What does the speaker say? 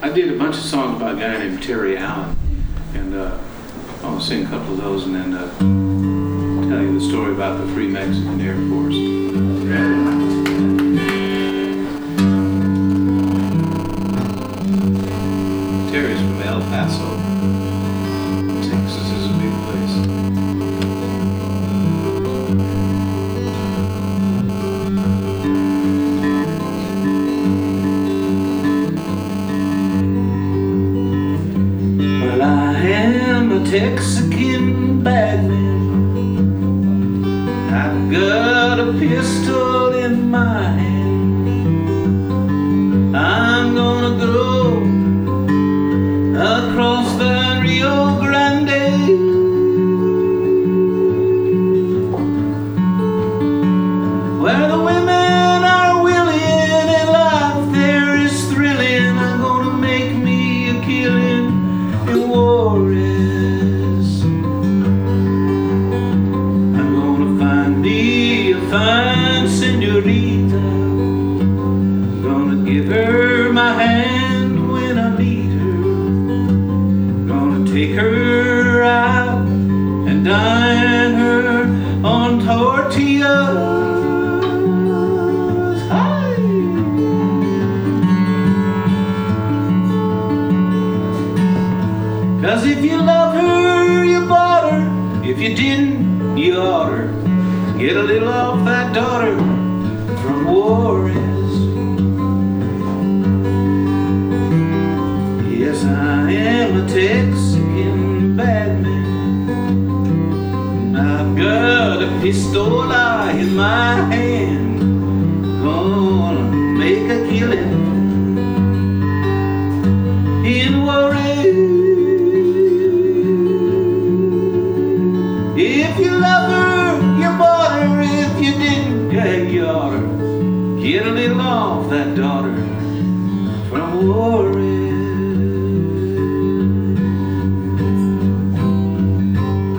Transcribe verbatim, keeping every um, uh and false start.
I did a bunch of songs by a guy named Terry Allen, and uh, I'll sing a couple of those and then uh, tell you the story about the Free Mexican Air Force. Terry's from El Paso. Texas is a big place. Well, I am a Texican bagman. I've got a pistol in my hand. I'm gonna go across the Rio Grande, where the women are willing and life there is thrilling. I'm gonna make me a killing in Juarez. I'm gonna find me a fine senorita. I'm gonna give her my hand when I meet her. Gonna take her out and dine her on tortillas. Hi. Cause if you love her, you bought her. If you didn't, you ought her. Get a little off that daughter from Juarez. Yes, I am a Texican badman. I've got a pistola in my hand. Gonna make a killing in Juarez. If you love her, you bought her. If you didn't, yeah, you ought her. Get a little off that daughter from Juarez.